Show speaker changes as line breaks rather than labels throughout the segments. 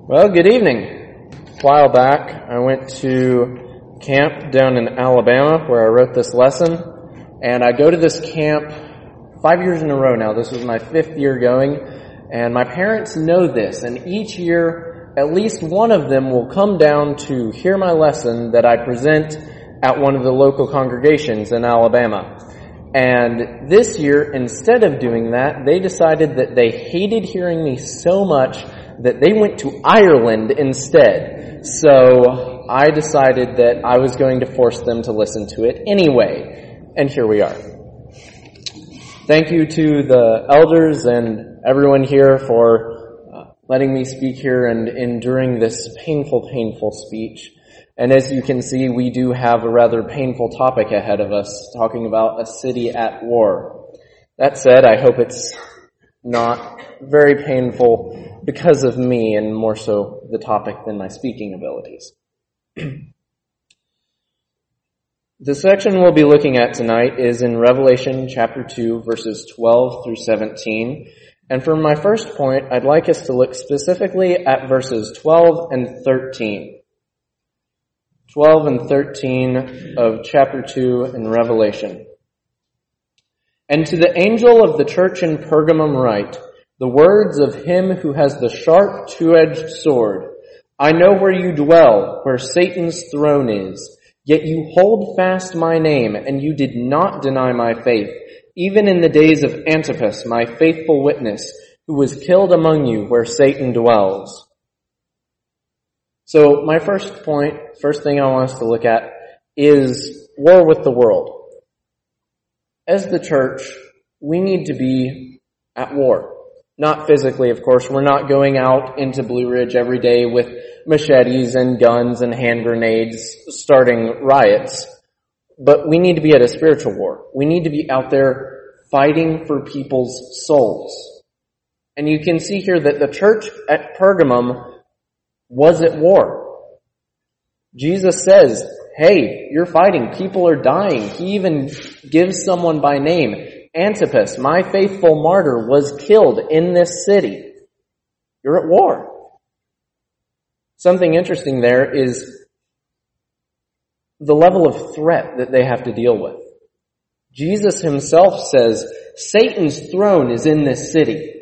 Well, good evening. A while back, I went to camp down in Alabama where I wrote this lesson, and I go to this camp 5 years in a row now. This was my 5th year going, and my parents know this, and each year, at least one of them will come down to hear my lesson that I present at one of the local congregations in Alabama. And this year, instead of doing that, they decided that they hated hearing me so much that they went to Ireland instead. So I decided that I was going to force them to listen to it anyway. And here we are. Thank you to the elders and everyone here for letting me speak here and enduring this painful speech. And as you can see, we do have a rather painful topic ahead of us, talking about a city at war. That said, I hope it's not very painful because of me and more so the topic than my speaking abilities. The section we'll be looking at tonight is in Revelation chapter 2, verses 12 through 17. And for my first point, I'd like us to look specifically at verses 12 and 13. 12 and 13 of chapter 2 in Revelation. And to the angel of the church in Pergamum write, the words of him who has the sharp two-edged sword. I know where you dwell, where Satan's throne is. Yet you hold fast my name, and you did not deny my faith, even in the days of Antipas, my faithful witness, who was killed among you where Satan dwells. So my first thing I want us to look at is war with the world. As the church, we need to be at war. Not physically, of course. We're not going out into Blue Ridge every day with machetes and guns and hand grenades starting riots. But we need to be at a spiritual war. We need to be out there fighting for people's souls. And you can see here that the church at Pergamum was at war. Jesus says, hey, you're fighting. People are dying. He even gives someone by name. Antipas, my faithful martyr, was killed in this city. You're at war. Something interesting there is the level of threat that they have to deal with. Jesus himself says, Satan's throne is in this city.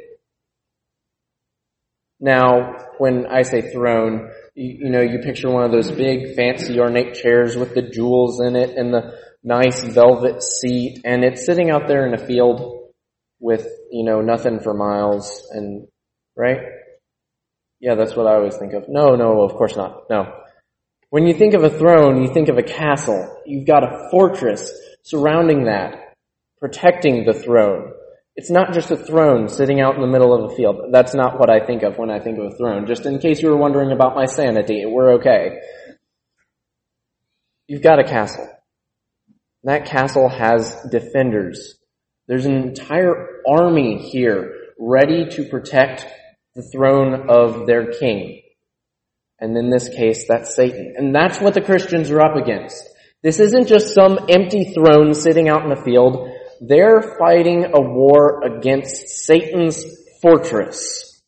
Now, when I say throne, you picture one of those big, fancy, ornate chairs with the jewels in it and the nice velvet seat, and it's sitting out there in a field with, nothing for miles, and, right? Yeah, that's what I always think of. No, of course not. No. When you think of a throne, you think of a castle. You've got a fortress surrounding that, protecting the throne. It's not just a throne sitting out in the middle of a field. That's not what I think of when I think of a throne. Just in case you were wondering about my sanity, we're okay. You've got a castle. That castle has defenders. There's an entire army here ready to protect the throne of their king. And in this case, that's Satan. And that's what the Christians are up against. This isn't just some empty throne sitting out in the field. They're fighting a war against Satan's fortress.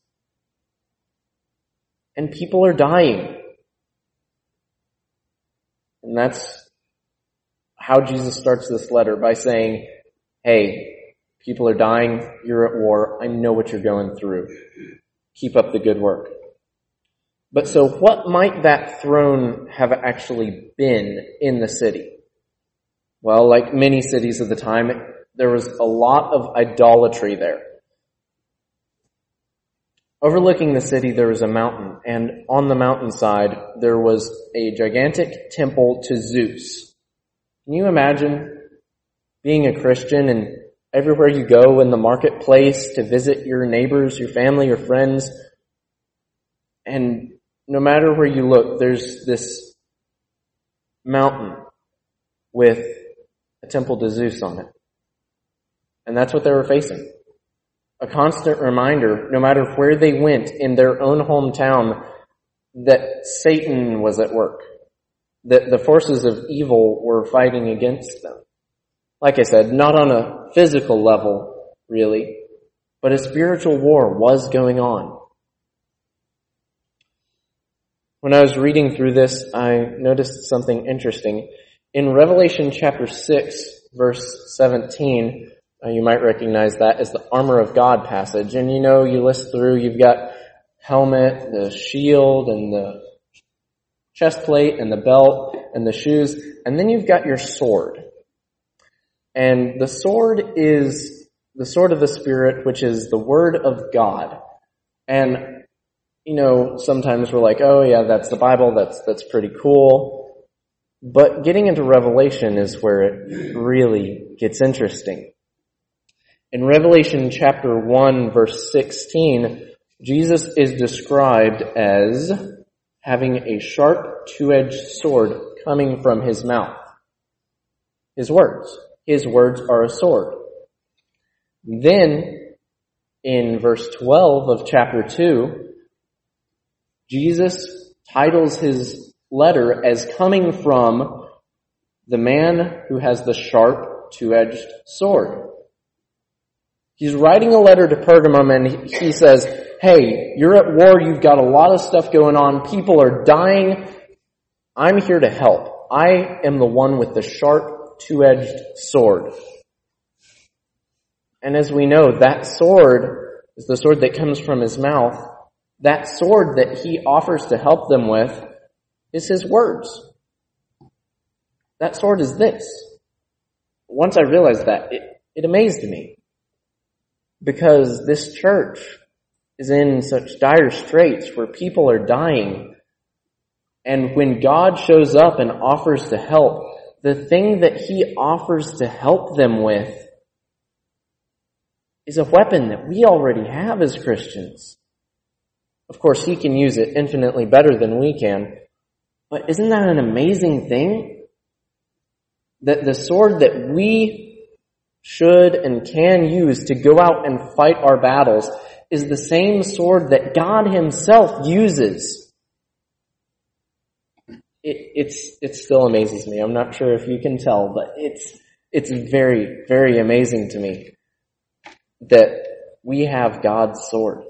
And people are dying. And that's how Jesus starts this letter, by saying, hey, people are dying, you're at war, I know what you're going through. Keep up the good work. But so what might that throne have actually been in the city? Well, like many cities of the time, there was a lot of idolatry there. Overlooking the city, there was a mountain, and on the mountainside, there was a gigantic temple to Zeus. Can you imagine being a Christian and everywhere you go in the marketplace to visit your neighbors, your family, your friends, and no matter where you look, there's this mountain with a temple to Zeus on it. And that's what they were facing. A constant reminder, no matter where they went in their own hometown, that Satan was at work. That the forces of evil were fighting against them. Like I said, not on a physical level, really, but a spiritual war was going on. When I was reading through this, I noticed something interesting. In Revelation chapter 6, verse 17, you might recognize that as the armor of God passage. And you list through, you've got helmet, the shield, and the chest plate, and the belt, and the shoes, and then you've got your sword. And the sword is the sword of the Spirit, which is the Word of God. And sometimes we're like, oh yeah, that's the Bible, that's pretty cool. But getting into Revelation is where it really gets interesting. In Revelation chapter 1, verse 16, Jesus is described as having a sharp, two-edged sword coming from his mouth. His words. His words are a sword. Then, in verse 12 of chapter 2, Jesus titles his letter as coming from the man who has the sharp, two-edged sword. He's writing a letter to Pergamum and he says, hey, you're at war, you've got a lot of stuff going on, people are dying, I'm here to help. I am the one with the sharp, two-edged sword. And as we know, that sword is the sword that comes from his mouth. That sword that he offers to help them with is his words. That sword is this. Once I realized that, it amazed me. Because this church is in such dire straits where people are dying. And when God shows up and offers to help, the thing that he offers to help them with is a weapon that we already have as Christians. Of course, he can use it infinitely better than we can. But isn't that an amazing thing? That the sword that we should and can use to go out and fight our battles is the same sword that God himself uses. It still amazes me. I'm not sure if you can tell, but it's very, very amazing to me that we have God's sword.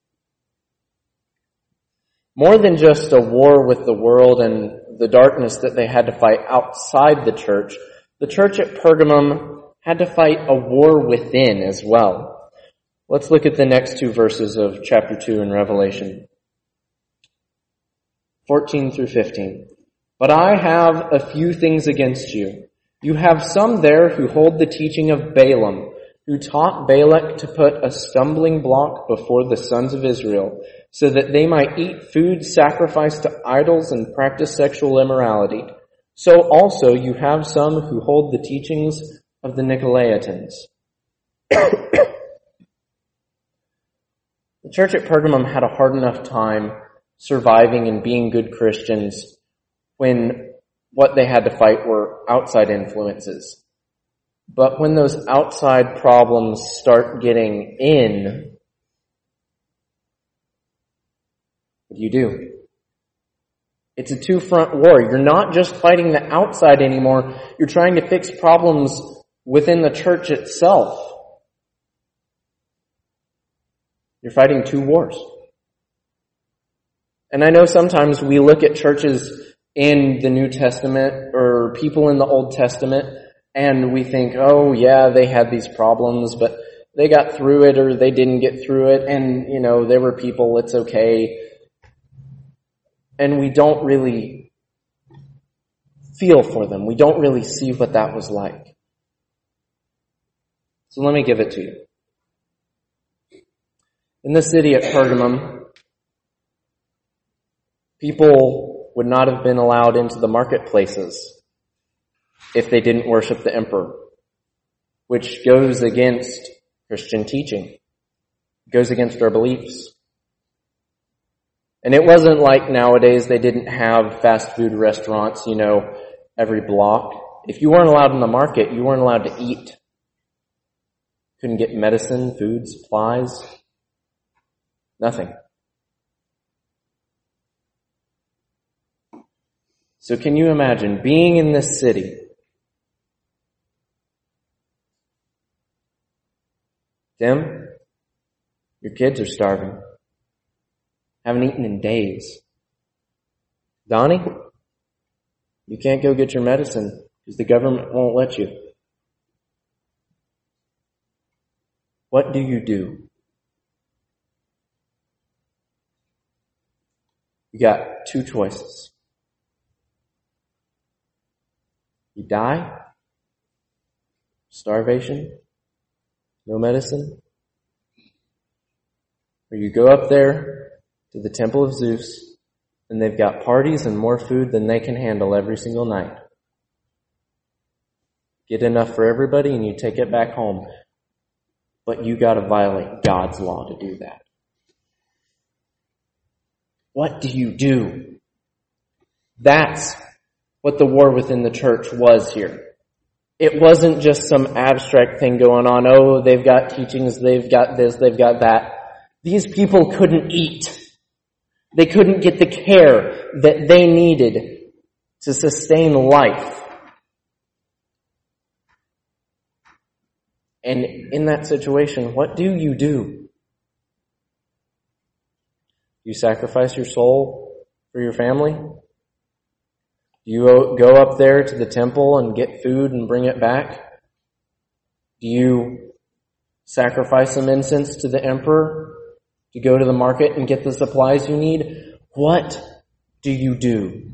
More than just a war with the world and the darkness that they had to fight outside the church at Pergamum had to fight a war within as well. Let's look at the next two verses of chapter 2 in Revelation. 14 through 15. But I have a few things against you. You have some there who hold the teaching of Balaam, who taught Balak to put a stumbling block before the sons of Israel, so that they might eat food sacrificed to idols and practice sexual immorality. So also you have some who hold the teachings of the Nicolaitans. The church at Pergamum had a hard enough time surviving and being good Christians when what they had to fight were outside influences. But when those outside problems start getting in, what do? It's a two-front war. You're not just fighting the outside anymore. You're trying to fix problems within the church itself. You're fighting two wars. And I know sometimes we look at churches in the New Testament or people in the Old Testament and we think, oh yeah, they had these problems, but they got through it or they didn't get through it and, they were people, it's okay. And we don't really feel for them. We don't really see what that was like. So let me give it to you. In the city at Pergamum, people would not have been allowed into the marketplaces if they didn't worship the emperor, which goes against Christian teaching, goes against our beliefs. And it wasn't like nowadays they didn't have fast food restaurants, every block. If you weren't allowed in the market, you weren't allowed to eat. Couldn't get medicine, food, supplies, nothing. So can you imagine being in this city? Tim, your kids are starving. Haven't eaten in days. Donnie, you can't go get your medicine because the government won't let you. What do you do? You got two choices. You die, starvation, no medicine, or you go up there to the temple of Zeus and they've got parties and more food than they can handle every single night. Get enough for everybody and you take it back home. But you gotta violate God's law to do that. What do you do? That's what the war within the church was here. It wasn't just some abstract thing going on. Oh, they've got teachings, they've got this, they've got that. These people couldn't eat. They couldn't get the care that they needed to sustain life. And in that situation, what do? You sacrifice your soul for your family? Do you go up there to the temple and get food and bring it back? Do you sacrifice some incense to the emperor? Do you go to the market and get the supplies you need? What do you do?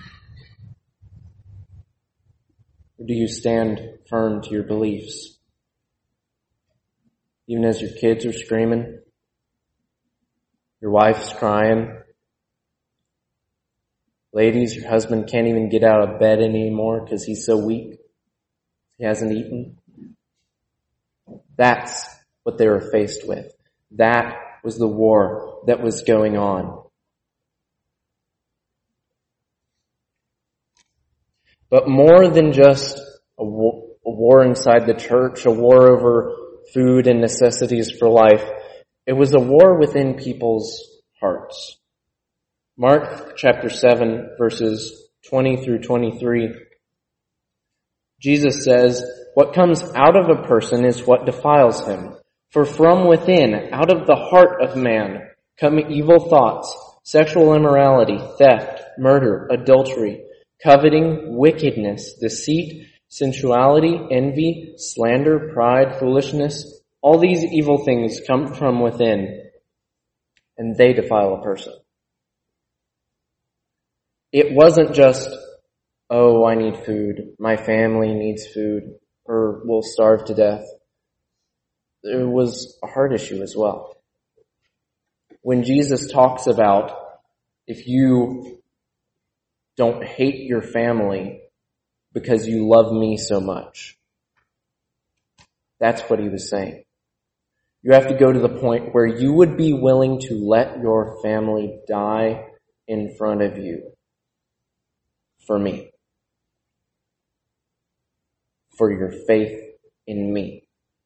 Or do you stand firm to your beliefs? Even as your kids are screaming, your wife's crying, ladies, your husband can't even get out of bed anymore because he's so weak. He hasn't eaten. That's what they were faced with. That was the war that was going on. But more than just a war inside the church, a war over food and necessities for life, it was a war within people's hearts. Mark chapter 7, verses 20 through 23. Jesus says, "What comes out of a person is what defiles him. For from within, out of the heart of man, come evil thoughts, sexual immorality, theft, murder, adultery, coveting, wickedness, deceit, sensuality, envy, slander, pride, foolishness. All these evil things come from within, and they defile a person." It wasn't just, oh, I need food, my family needs food, or we'll starve to death. There was a heart issue as well. When Jesus talks about, if you don't hate your family because you love me so much, that's what he was saying. You have to go to the point where you would be willing to let your family die in front of you for me, for your faith in me.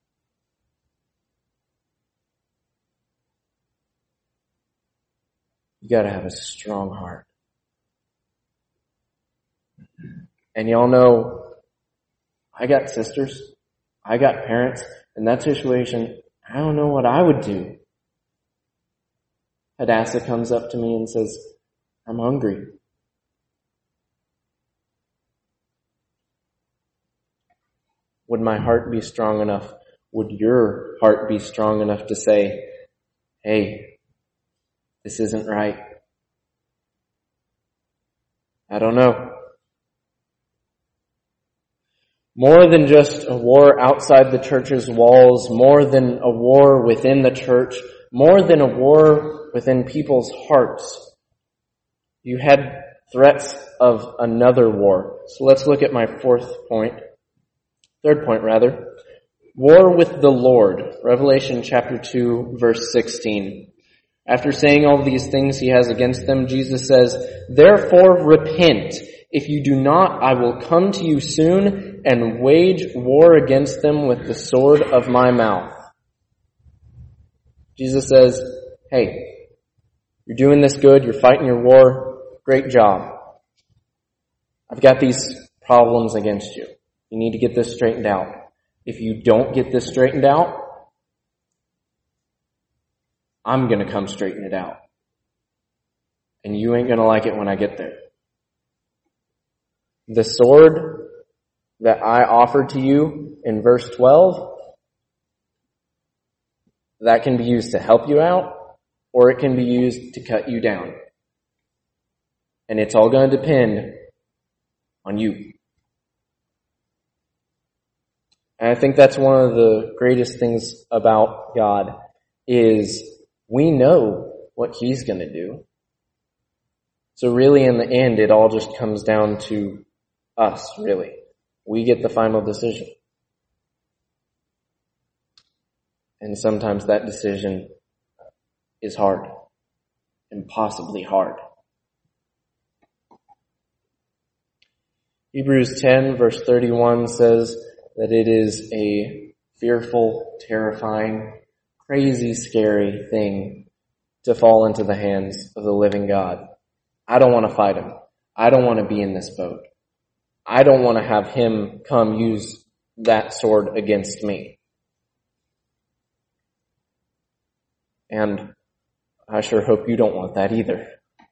You gotta have a strong heart. And y'all know, I got sisters, I got parents. In that situation, I don't know what I would do. Hadassah comes up to me and says, "I'm hungry." Would my heart be strong enough? Would your heart be strong enough to say, "Hey, this isn't right"? I don't know. More than just a war outside the church's walls, more than a war within the church, more than a war within people's hearts, you had threats of another war. So let's look at my third point. War with the Lord. Revelation chapter 2, verse 16. After saying all these things he has against them, Jesus says, "Therefore repent. If you do not, I will come to you soon and wage war against them with the sword of my mouth." Jesus says, hey, you're doing this good, you're fighting your war, great job. I've got these problems against you. You need to get this straightened out. If you don't get this straightened out, I'm going to come straighten it out. And you ain't going to like it when I get there. the sword that I offered to you in verse 12, that can be used to help you out, or it can be used to cut you down. And it's all going to depend on you. And I think that's one of the greatest things about God is we know what He's going to do. So really in the end, it all just comes down to us, really. We get the final decision. And sometimes that decision is hard, impossibly hard. Hebrews 10 verse 31 says that it is a fearful, terrifying, crazy, scary thing to fall into the hands of the living God. I don't want to fight Him. I don't want to be in this boat. I don't want to have Him come use that sword against me. And I sure hope you don't want that either.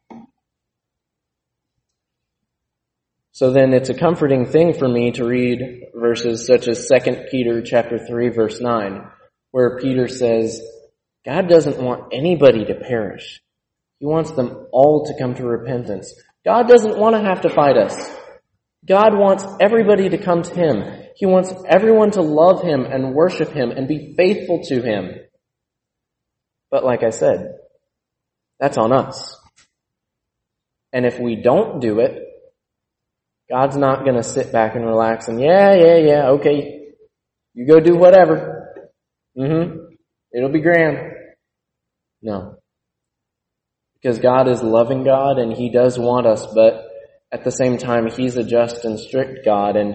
So then it's a comforting thing for me to read verses such as 2 Peter chapter 3 verse 9, where Peter says, God doesn't want anybody to perish. He wants them all to come to repentance. God doesn't want to have to fight us. God wants everybody to come to Him. He wants everyone to love Him and worship Him and be faithful to Him. But like I said, that's on us. And if we don't do it, God's not going to sit back and relax and yeah, okay, you go do whatever. It'll be grand. No. Because God is loving God and He does want us, but at the same time, He's a just and strict God, and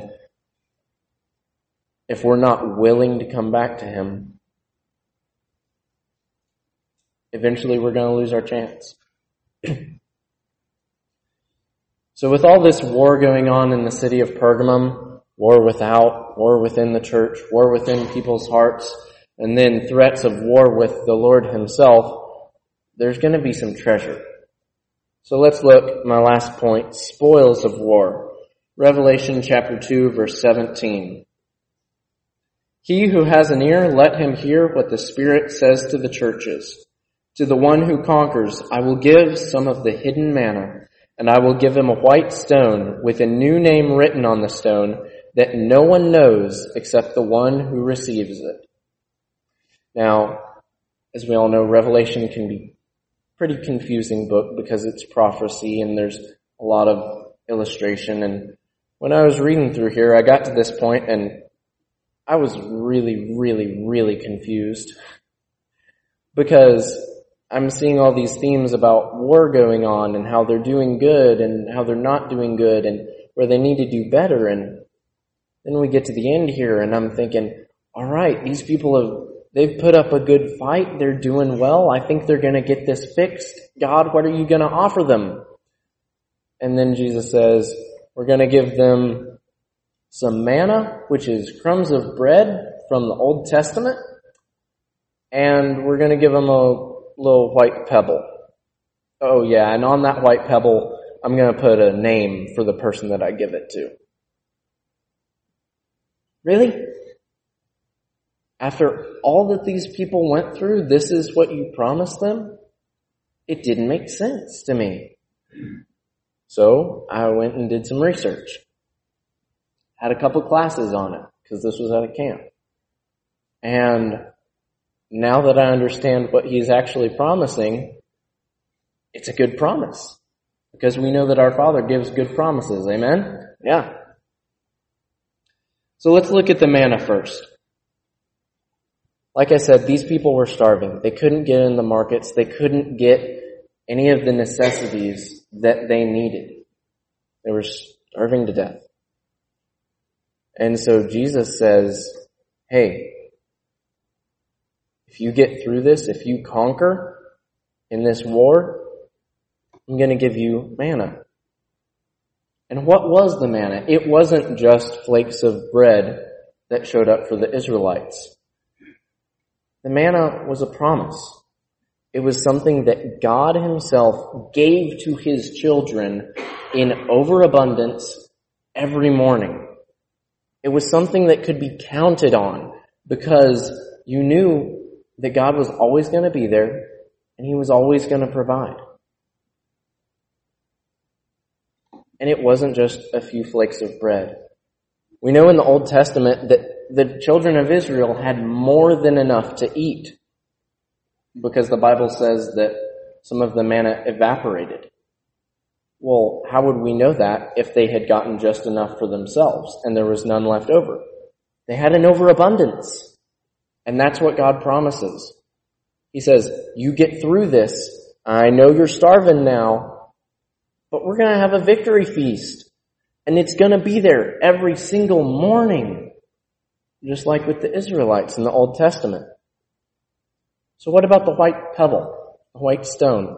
if we're not willing to come back to Him, eventually we're going to lose our chance. So with all this war going on in the city of Pergamum, war without, war within the church, war within people's hearts, and then threats of war with the Lord Himself, there's going to be some treasure. So let's look, my last point, spoils of war. Revelation chapter 2, verse 17. He who has an ear, let him hear what the Spirit says to the churches. To the one who conquers, I will give some of the hidden manna, and I will give him a white stone with a new name written on the stone that no one knows except the one who receives it. Now, as we all know, Revelation can be a pretty confusing book because it's prophecy and there's a lot of illustration. And when I was reading through here, I got to this point and I was really confused because I'm seeing all these themes about war going on and how they're doing good and how they're not doing good and where they need to do better. And then we get to the end here and I'm thinking, all right, these people they've put up a good fight. They're doing well. I think they're going to get this fixed. God, what are you going to offer them? And then Jesus says, we're going to give them some manna, which is crumbs of bread from the Old Testament. And we're going to give them a little white pebble. Oh yeah, and on that white pebble, I'm going to put a name for the person that I give it to. Really? After all that these people went through, this is what you promised them? It didn't make sense to me. So I went and did some research. Had a couple classes on it, because this was at a camp. And now that I understand what He's actually promising, it's a good promise. Because we know that our Father gives good promises. Amen? Yeah. So let's look at the manna first. Like I said, these people were starving. They couldn't get in the markets. They couldn't get any of the necessities that they needed. They were starving to death. And so Jesus says, hey, if you get through this, if you conquer in this war, I'm going to give you manna. And what was the manna? It wasn't just flakes of bread that showed up for the Israelites. The manna was a promise. It was something that God Himself gave to His children in overabundance every morning. It was something that could be counted on because you knew that God was always going to be there and He was always going to provide. And it wasn't just a few flakes of bread. We know in the Old Testament that the children of Israel had more than enough to eat because the Bible says that some of the manna evaporated. Well, how would we know that if they had gotten just enough for themselves and there was none left over? They had an overabundance. And that's what God promises. He says, you get through this. I know you're starving now, but we're going to have a victory feast. And it's going to be there every single morning, just like with the Israelites in the Old Testament. So what about the white pebble, the white stone?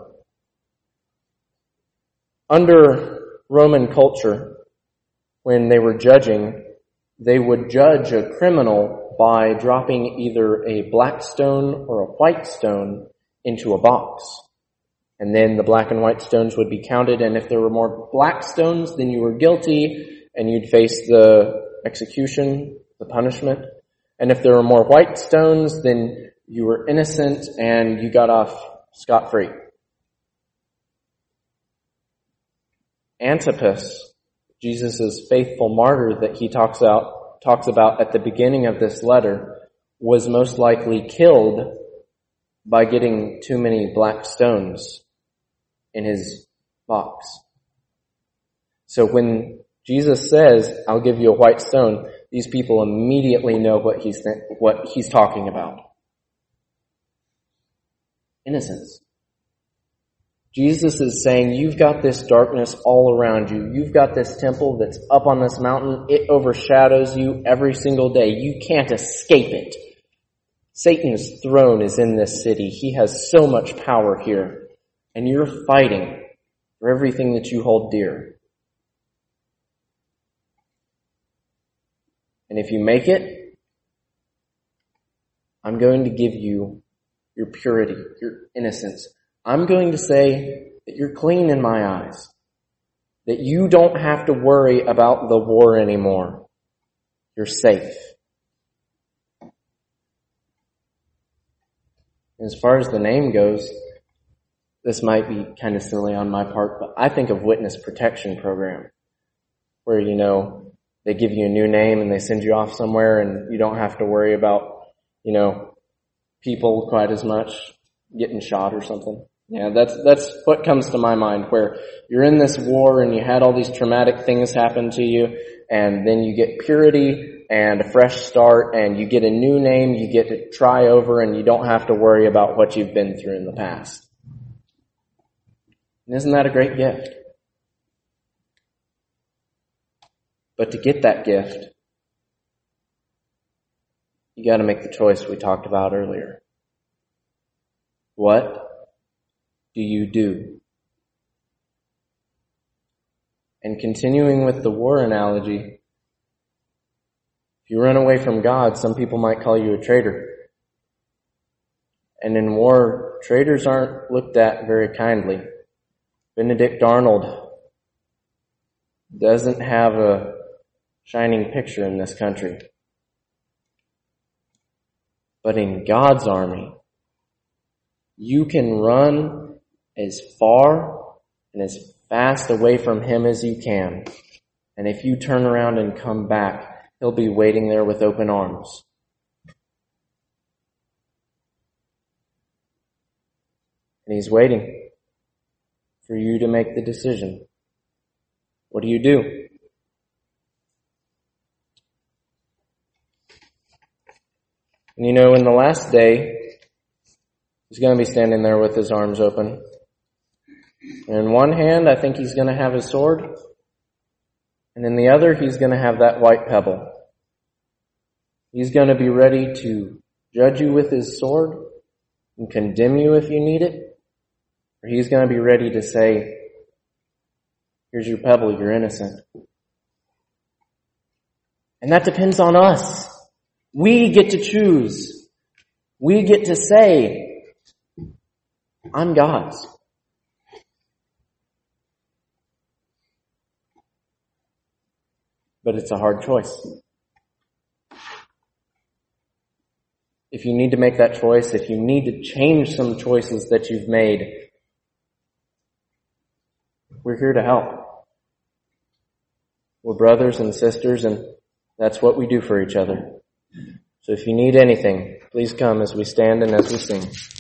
Under Roman culture, when they were judging, they would judge a criminal by dropping either a black stone or a white stone into a box. And then the black and white stones would be counted, and if there were more black stones, then you were guilty, and you'd face the execution, the punishment. And if there were more white stones, then you were innocent, and you got off scot-free. Antipas, Jesus' faithful martyr that he talks about at the beginning of this letter, was most likely killed by getting too many black stones in his box. So when Jesus says, I'll give you a white stone, these people immediately know what he's talking about. Innocence. Jesus is saying, you've got this darkness all around you. You've got this temple that's up on this mountain. It overshadows you every single day. You can't escape it. Satan's throne is in this city. He has so much power here. And you're fighting for everything that you hold dear. And if you make it, I'm going to give you your purity, your innocence. I'm going to say that you're clean in my eyes. That you don't have to worry about the war anymore. You're safe. As far as the name goes, this might be kind of silly on my part, but I think of Witness Protection Program, where, they give you a new name and they send you off somewhere and you don't have to worry about, people quite as much getting shot or something. Yeah, that's what comes to my mind, where you're in this war and you had all these traumatic things happen to you, and then you get purity and a fresh start, and you get a new name, you get to try over, and you don't have to worry about what you've been through in the past. And isn't that a great gift? But to get that gift, you got to make the choice we talked about earlier. What do you do? And continuing with the war analogy, if you run away from God, some people might call you a traitor. And in war, traitors aren't looked at very kindly. Benedict Arnold doesn't have a shining picture in this country. But in God's army, you can run as far and as fast away from Him as you can. And if you turn around and come back, He'll be waiting there with open arms. And He's waiting for you to make the decision. What do you do? And in the last day, He's going to be standing there with His arms open. And in one hand, I think He's going to have His sword. And in the other, He's going to have that white pebble. He's going to be ready to judge you with His sword and condemn you if you need it. Or He's going to be ready to say, here's your pebble, you're innocent. And that depends on us. We get to choose. We get to say, I'm God's. but it's a hard choice. If you need to make that choice, if you need to change some choices that you've made, we're here to help. We're brothers and sisters, and that's what we do for each other. So if you need anything, please come as we stand and as we sing.